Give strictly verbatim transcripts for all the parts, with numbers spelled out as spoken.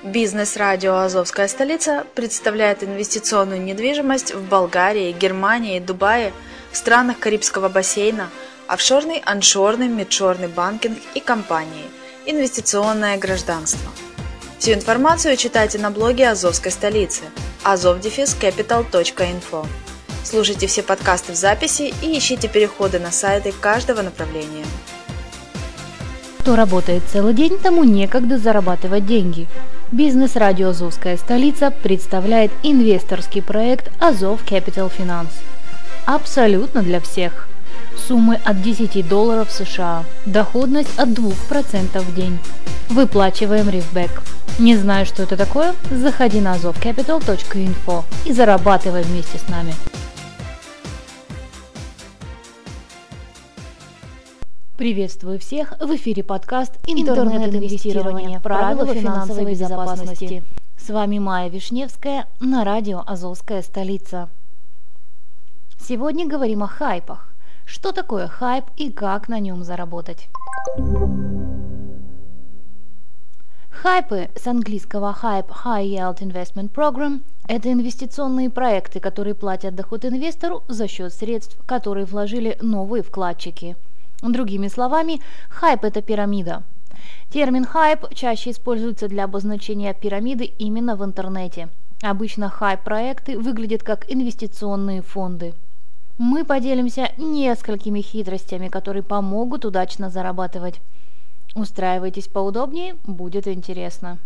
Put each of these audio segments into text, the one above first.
Бизнес-радио «Азовская столица» представляет инвестиционную недвижимость в Болгарии, Германии, Дубае, в странах Карибского бассейна, офшорный, аншорный, мидшорный банкинг и компании, инвестиционное гражданство. Всю информацию читайте на блоге «Азовской столицы» азов дефис капитал точка инфо. Слушайте все подкасты в записи и ищите переходы на сайты каждого направления. Кто работает целый день, тому некогда зарабатывать деньги. Бизнес-радио «Азовская столица» представляет инвесторский проект Azov Capital Finance. Абсолютно для всех. Суммы от десяти долларов США. Доходность от двух процентов в день. Выплачиваем рифбэк. Не знаешь, что это такое? Заходи на азов капитал точка инфо и зарабатывай вместе с нами. Приветствую всех! В эфире подкаст «Интернет-инвестирование. Правила финансовой безопасности». С вами Майя Вишневская на радио «Азовская столица». Сегодня говорим о хайпах. Что такое хайп и как на нем заработать? Хайпы, с английского Hype High Yield Investment Program, это инвестиционные проекты, которые платят доход инвестору за счет средств, которые вложили новые вкладчики. Другими словами, хайп – это пирамида. Термин хайп чаще используется для обозначения пирамиды именно в интернете. Обычно хайп-проекты выглядят как инвестиционные фонды. Мы поделимся несколькими хитростями, которые помогут удачно зарабатывать. Устраивайтесь поудобнее, будет интересно.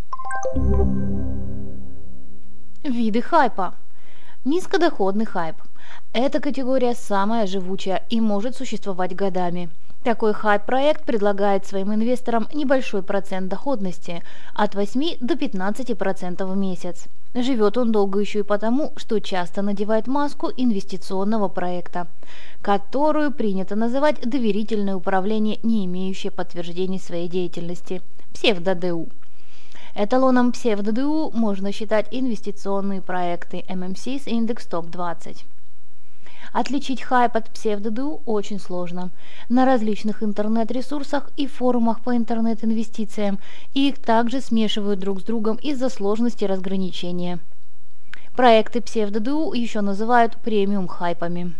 Виды хайпа. Низкодоходный хайп. Эта категория самая живучая и может существовать годами. Такой хайп-проект предлагает своим инвесторам небольшой процент доходности от восьми до пятнадцати процентов в месяц. Живет он долго еще и потому, что часто надевает маску инвестиционного проекта, которую принято называть доверительное управление, не имеющее подтверждений своей деятельности – псевдо-ДУ. Эталоном псевдо-ДУ можно считать инвестиционные проекты эм эм си с индекс топ двадцать. Отличить хайп от псевдо-ДУ очень сложно. На различных интернет-ресурсах и форумах по интернет-инвестициям их также смешивают друг с другом из-за сложности разграничения. Проекты псевдо-ДУ еще называют премиум-хайпами.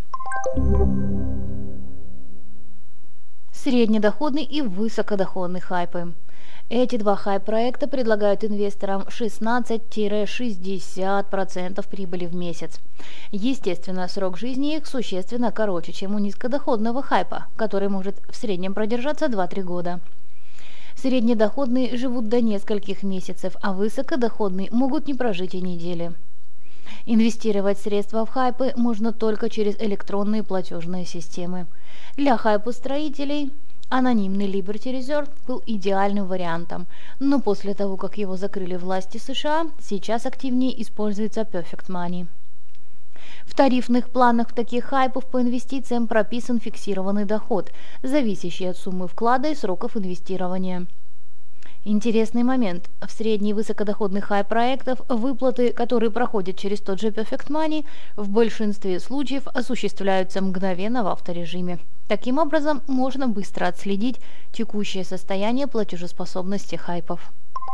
Среднедоходный и высокодоходный хайпы. Эти два хайп-проекта предлагают инвесторам шестнадцать-шестьдесят процентов прибыли в месяц. Естественно, срок жизни их существенно короче, чем у низкодоходного хайпа, который может в среднем продержаться два-три года. Среднедоходные живут до нескольких месяцев, а высокодоходные могут не прожить и недели. Инвестировать средства в хайпы можно только через электронные платежные системы. Для хайпостроителей анонимный Liberty Reserve был идеальным вариантом, но после того, как его закрыли власти США, сейчас активнее используется Perfect Money. В тарифных планах таких хайпов по инвестициям прописан фиксированный доход, зависящий от суммы вклада и сроков инвестирования. Интересный момент. В средний высокодоходных хайп-проектов выплаты, которые проходят через тот же Perfect Money, в большинстве случаев осуществляются мгновенно в авторежиме. Таким образом, можно быстро отследить текущее состояние платежеспособности хайпов.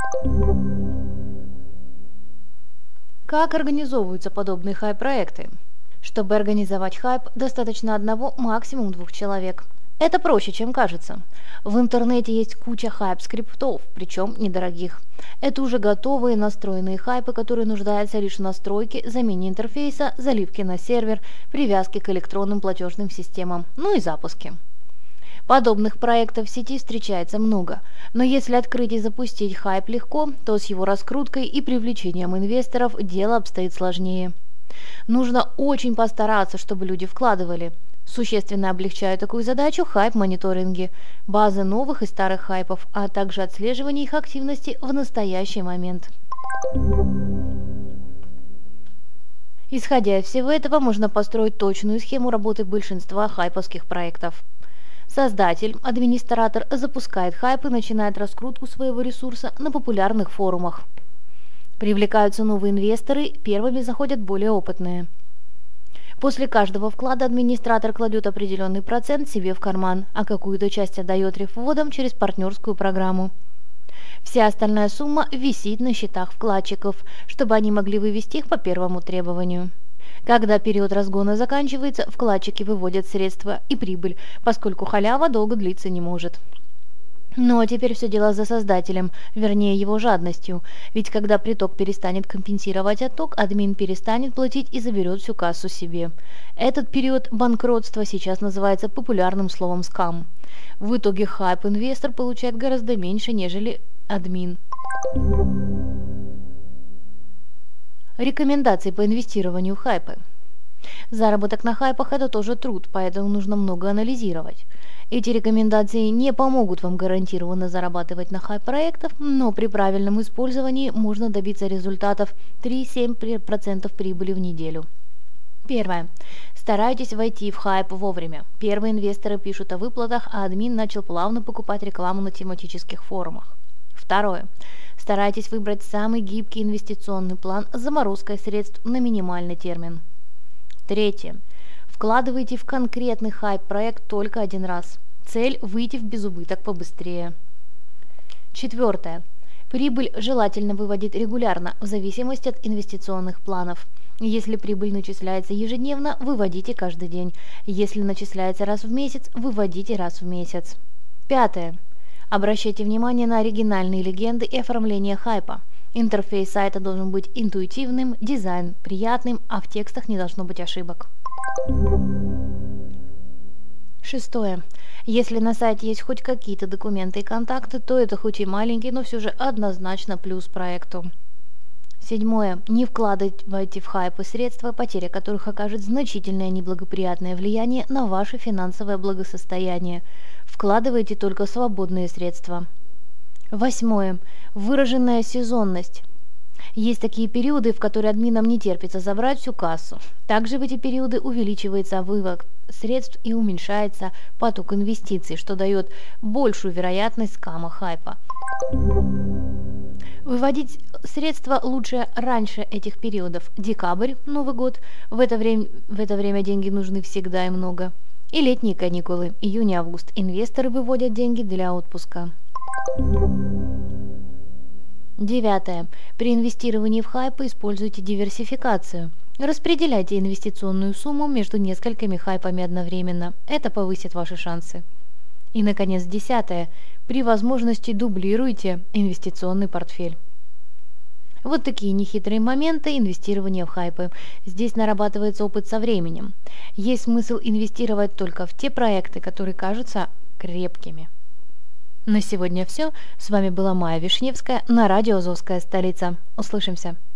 Как организовываются подобные хайп-проекты? Чтобы организовать хайп, достаточно одного, максимум двух человек. Это проще, чем кажется. В интернете есть куча хайп-скриптов, причем недорогих. Это уже готовые настроенные хайпы, которые нуждаются лишь в настройке, замене интерфейса, заливке на сервер, привязке к электронным платежным системам, ну и запуске. Подобных проектов в сети встречается много, но если открыть и запустить хайп легко, то с его раскруткой и привлечением инвесторов дело обстоит сложнее. Нужно очень постараться, чтобы люди вкладывали. Существенно облегчают такую задачу хайп-мониторинги, базы новых и старых хайпов, а также отслеживание их активности в настоящий момент. Исходя из всего этого, можно построить точную схему работы большинства хайповских проектов. Создатель, администратор запускает хайп и начинает раскрутку своего ресурса на популярных форумах. Привлекаются новые инвесторы, первыми заходят более опытные. После каждого вклада администратор кладет определенный процент себе в карман, а какую-то часть отдает рефводам через партнерскую программу. Вся остальная сумма висит на счетах вкладчиков, чтобы они могли вывести их по первому требованию. Когда период разгона заканчивается, вкладчики выводят средства и прибыль, поскольку халява долго длиться не может. Ну а теперь все дело за создателем, вернее его жадностью, ведь когда приток перестанет компенсировать отток, админ перестанет платить и заберет всю кассу себе. Этот период банкротства сейчас называется популярным словом скам. В итоге хайп-инвестор получает гораздо меньше, нежели админ. Рекомендации по инвестированию в хайпы. Заработок на хайпах – это тоже труд, поэтому нужно много анализировать. Эти рекомендации не помогут вам гарантированно зарабатывать на хайп-проектах, но при правильном использовании можно добиться результатов три-семь процентов прибыли в неделю. Первое. Старайтесь войти в хайп вовремя. Первые инвесторы пишут о выплатах, а админ начал плавно покупать рекламу на тематических форумах. Второе. Старайтесь выбрать самый гибкий инвестиционный план с заморозкой средств на минимальный термин. Третье. Вкладывайте в конкретный хайп-проект только один раз. Цель – выйти в безубыток побыстрее. Четвертое. Прибыль желательно выводить регулярно, в зависимости от инвестиционных планов. Если прибыль начисляется ежедневно, выводите каждый день. Если начисляется раз в месяц, выводите раз в месяц. Пятое. Обращайте внимание на оригинальные легенды и оформление хайпа. Интерфейс сайта должен быть интуитивным, дизайн приятным, а в текстах не должно быть ошибок. Шестое. Если на сайте есть хоть какие-то документы и контакты, то это хоть и маленький, но все же однозначно плюс проекту. Седьмое. Не вкладывайте в хайпы средства, потеря которых окажет значительное неблагоприятное влияние на ваше финансовое благосостояние. Вкладывайте только свободные средства. Восьмое. Выраженная сезонность. Есть такие периоды, в которые админам не терпится забрать всю кассу. Также в эти периоды увеличивается вывод средств и уменьшается поток инвестиций, что дает большую вероятность скама хайпа. Выводить средства лучше раньше этих периодов. Декабрь, Новый год, в это время, в это время деньги нужны всегда и много. И летние каникулы, июнь-август, инвесторы выводят деньги для отпуска. Девятое. При инвестировании в хайпы используйте диверсификацию. Распределяйте инвестиционную сумму между несколькими хайпами одновременно. Это повысит ваши шансы. И, наконец, десятое. При возможности дублируйте инвестиционный портфель. Вот такие нехитрые моменты инвестирования в хайпы. Здесь нарабатывается опыт со временем. Есть смысл инвестировать только в те проекты, которые кажутся крепкими. На сегодня все. С вами была Майя Вишневская на радио «Азовская столица». Услышимся.